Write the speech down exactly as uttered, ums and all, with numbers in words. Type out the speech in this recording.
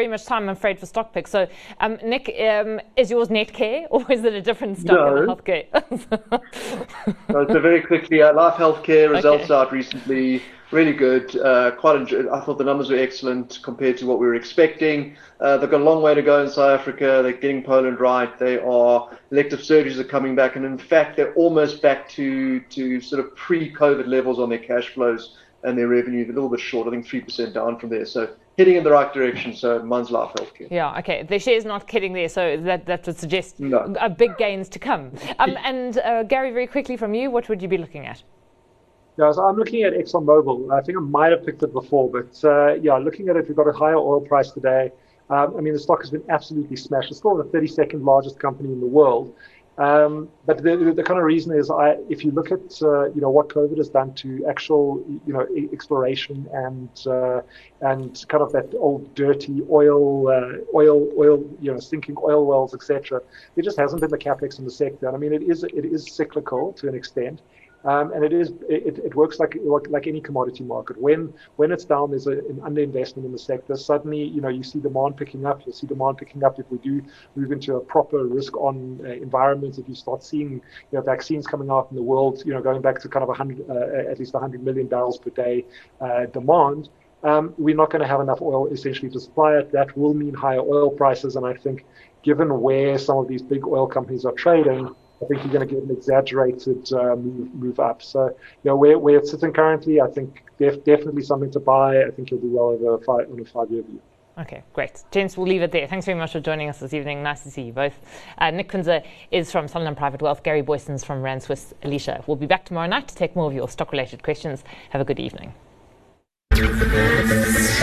much time, I'm afraid, for stock picks. So, um, Nick, um, is yours Netcare or is it a different stock No. in the healthcare? No, so very quickly, uh, Life Healthcare results Okay. out recently, really good. Uh, quite, enjoy- I thought the numbers were excellent compared to what we were expecting. Uh, they've got a long way to go in South Africa. They're getting Poland right. They are elective surgeries are coming back, and in fact, they're almost back to to sort of pre-COVID levels on their cash flows and their revenue. A little bit short, I think three percent down from there. So heading in the right direction. So mine's Life Healthcare. Yeah, okay. The share's not kidding there, so that, that would suggest No. uh, big gains to come. Um, and uh, Gary, very quickly from you, what would you be looking at? Yeah, so I'm looking at ExxonMobil. I think I might have picked it before, but uh, yeah, looking at it, we've got a higher oil price today. Um, I mean, the stock has been absolutely smashed. It's still the thirty-second largest company in the world. Um, but the, the, the kind of reason is, I, if you look at uh, you know what COVID has done to actual you know exploration and uh, and kind of that old dirty oil uh, oil oil you know sinking oil wells, et cetera. There just hasn't been the capex in the sector. And I mean, it is it is cyclical to an extent. Um, and it is it, it works like, like like any commodity market. When when it's down, there's a, an underinvestment in the sector. Suddenly, you know, you see demand picking up. You'll see demand picking up if we do move into a proper risk-on uh, environment. If you start seeing, you know, vaccines coming out in the world, you know, going back to kind of a hundred, uh, at least one hundred million barrels per day uh, demand. Um, we're not going to have enough oil essentially to supply it. That will mean higher oil prices. And I think, given where some of these big oil companies are trading, I think you're going to get an exaggerated uh, move, move up. So, you know, where, where it's sitting currently, I think def- definitely something to buy. I think you'll do well over a five, on a five-year view. Okay, great. Gents, we'll leave it there. Thanks very much for joining us this evening. Nice to see you both. Uh, Nick Kunze is from Sanlam Private Wealth. Gary Boyson's from Rand Swiss Alicia. We'll be back tomorrow night to take more of your stock-related questions. Have a good evening.